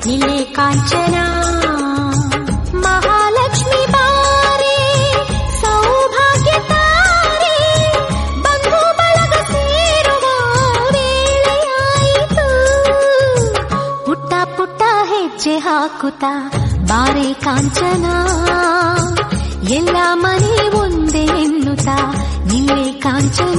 ನಿಲೆ ಕಾಂಚನ ಮಹಾಲಕ್ಷ್ಮಿ ಬಾರೆ ಸೌಭಾಗ್ಯ ತಾರೆ ಬಂಧು ಬಳಗ ಸೇರುವ ವೇಳೆಯಾಯಿತು. ಪುಟ್ಟ ಪುಟ್ಟ ಹೆಜ್ಜೆ ಹಾಕುತ್ತ ಬಾರೆ ಕಾಂಚನ ಎಲ್ಲ ಮನೆ ಒಂದೇ ಎನ್ನುತ್ತ ನಿಲೆ ಕಾಂಚನ.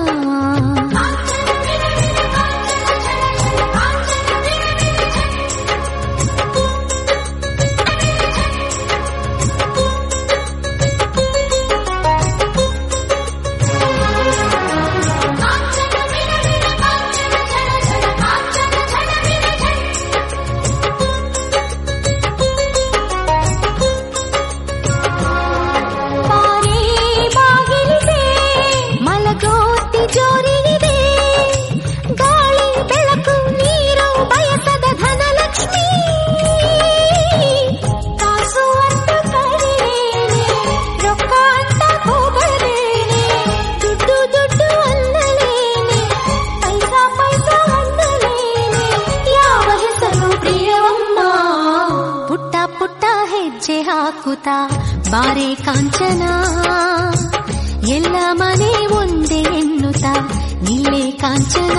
ಬಾರೆ ಕಾಂಚನ ಎಲ್ಲ ಮನೆ ಒಂದೇ ಎನ್ನುತ್ತ ನೀಲೇ ಕಾಂಚನ.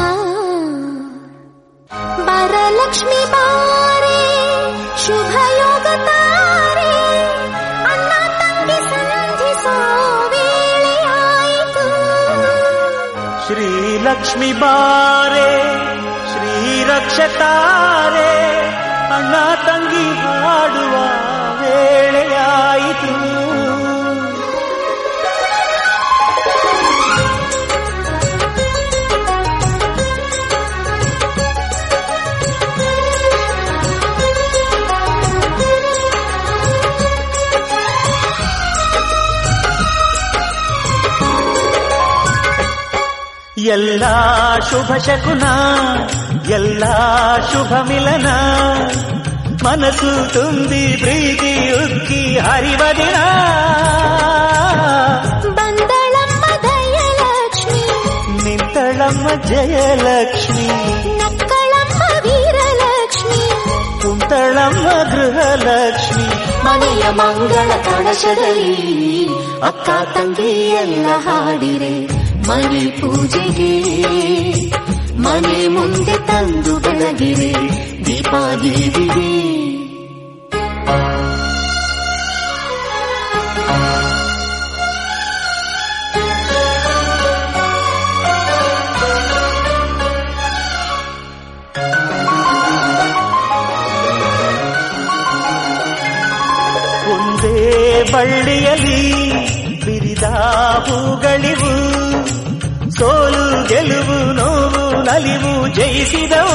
ವರಲಕ್ಷ್ಮಿ ಬಾರೆ ಶುಭಯೋಗ ತಾರೆ ಅಣ್ಣ ತಂಗಿ ಸಂಧಿಸೋ ವೇಳೆಯಾಯಿತು. ಶ್ರೀಲಕ್ಷ್ಮಿ ಬಾರೆ ಶ್ರೀರಕ್ಷತಾರೆ ಅಣ್ಣ ತಂಗಿ ಹಾಡುವ ವೇಳೆಯಾಯಿತು. ಎಲ್ಲ ಶುಭ ಶಕುನ ಎಲ್ಲ ಶುಭ ಮಿಲನ ಮನಸ್ಸು ತುಂಬಿ ಪ್ರೀತಿ ಉಕ್ಕಿ ಹರಿವ ದಿನ. ಬಂದಳಮ್ಮ ದಯಲಕ್ಷ್ಮಿ ನಿಂತಳಮ್ಮ ಜಯಲಕ್ಷ್ಮಿ ನಕ್ಕಳಮ್ಮ ವೀರಲಕ್ಷ್ಮಿ ಕುಂತಳಮ್ಮ ಗೃಹಲಕ್ಷ್ಮಿ. ಮನೆಯ ಮಂಗಳ ಕಳಶದಲ್ಲಿ ಅಕ್ಕ ತಂಗಿ ಎಲ್ಲ ಹಾಡಿರೆ ಮನೆ ಪೂಜೆಗೆ ಮನೆ ಮುಂದೆ ತಂದು ಬೆಳಗಿರೆ ದೀಪಾಗಿರಿದೆ. ಒಂದೇ ಬಳ್ಳಿಯಲ್ಲಿ ಬಿರಿದ ಹೂಗಳಿವು ಸೋಲು ಗೆಲುವು ನೋವು ನಲಿವು ಜಯಿಸಿದವು.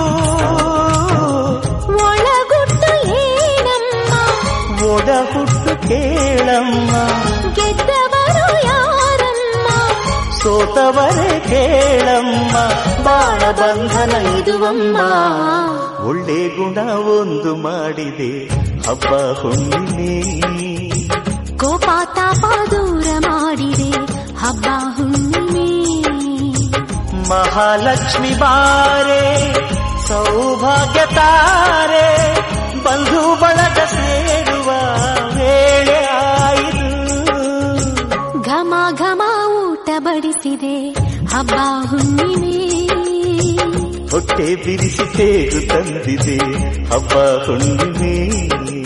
ಒಳಗುಟ್ಟು ಏನಮ್ಮ ಒಡ ಹುಟ್ಟು ಕೇಳಮ್ಮ ಗೆದ್ದವರು ಯಾರಮ್ಮ ಸೋತವರೇ ಕೇಳಮ್ಮ. ಬಾಳ ಬಂಧನ ಇದುವಮ್ಮ ಒಳ್ಳೆ ಗುಣ ಒಂದು ಮಾಡಿದೆ ಹಬ್ಬ ಹುಣ್ಣಿಮೆ. ಕೋಪ ತಾಪ ದೂರ ಮಾಡಿದೆ ಹಬ್ಬ ಹುಣ್ಣಿಮೆ. ಮಹಾಲಕ್ಷ್ಮಿ ಬಾರೆ ಸೌಭಾಗ್ಯ ತಾರೆ ಬಂಧು ಬಳಗ ಸೇರುವ ವೇಳೆ ಆಯಿತು. ಘಮ ಘಮ ಊಟ ಬಡಿಸಿದೆ ಹಬ್ಬ ಹುಣ್ಣಿಮೆ. ಹೊಟ್ಟೆ ಬಿರಿಸಿ ತೇರು ತಂದಿದೆ ಹಬ್ಬ ಹುಣ್ಣಿಮೆ.